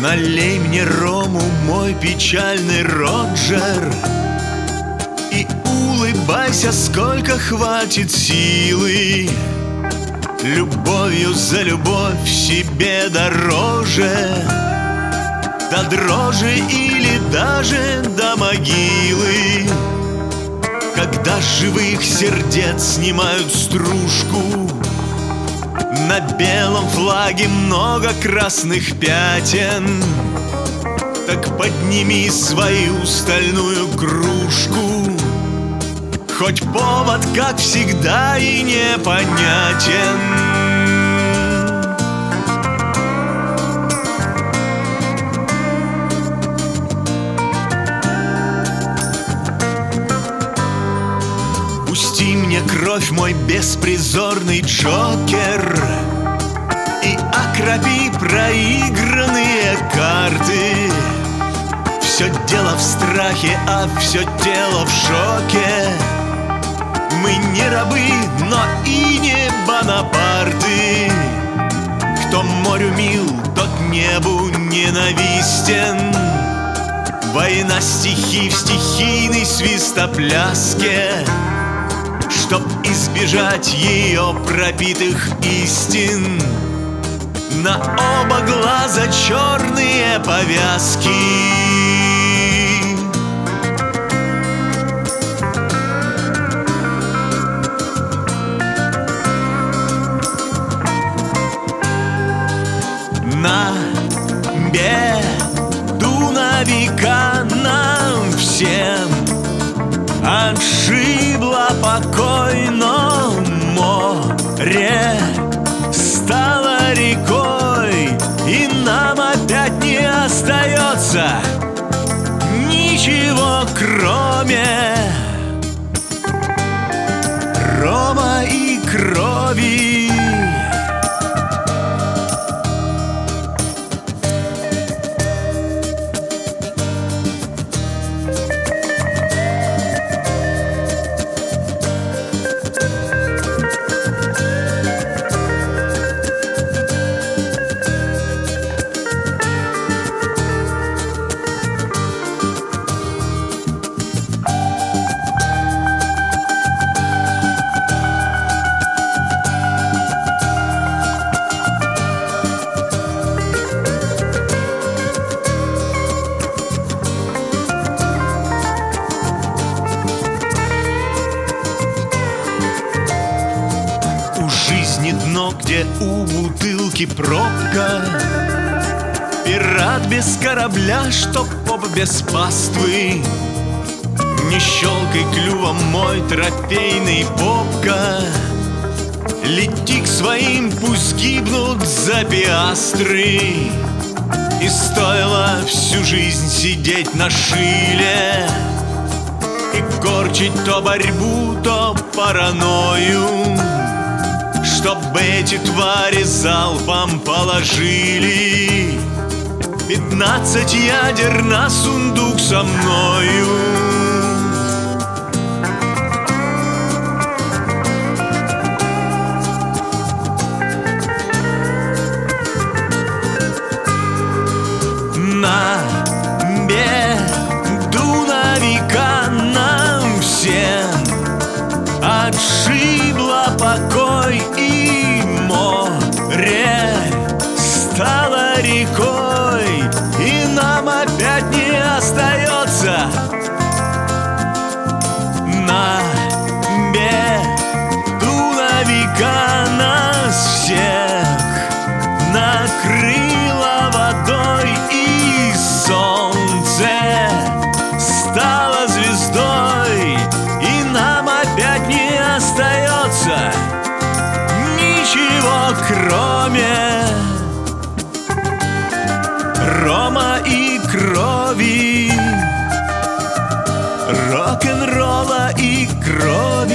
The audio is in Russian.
Налей мне рому, мой печальный Роджер, и улыбайся, сколько хватит силы. Любовью за любовь себе дороже, до дрожи или даже до могилы. Когда с живых сердец снимают стружку, на белом флаге много красных пятен, так подними свою стальную кружку. Хоть повод, как всегда, и непонятен. Пусти мне кровь, мой беспризорный Джокер, и окропи проигранные карты. Все дело в страхе, а все тело в шоке. Мы не рабы, но и не Бонапарты. Кто морю мил, тот небу ненавистен. Война стихий в стихийной свистопляске. Чтоб избежать ее пропитых истин, на оба глаза черные повязки. На беду на века нам всем отшибло покой, но море стало рекой, и нам опять не остается ничего, кроме рома и крови. Дно, где у бутылки пробка, пират без корабля, что поп без паствы. Не щелкай клювом, мой трофейный попка. Лети к своим, пусть гибнут за пиастры. И стоило всю жизнь сидеть на шиле и корчить то борьбу, то паранойю, чтобы эти твари залпом положили 15 ядер на сундук со мною. На беду на века нам всем отшибло покой, и море стало рекой, и нам опять не остается на беду на века нас всех накрыло водой, и солнце стало звездой, и нам опять не остается ничего, кроме рома и крови, рок-н-ролла и крови.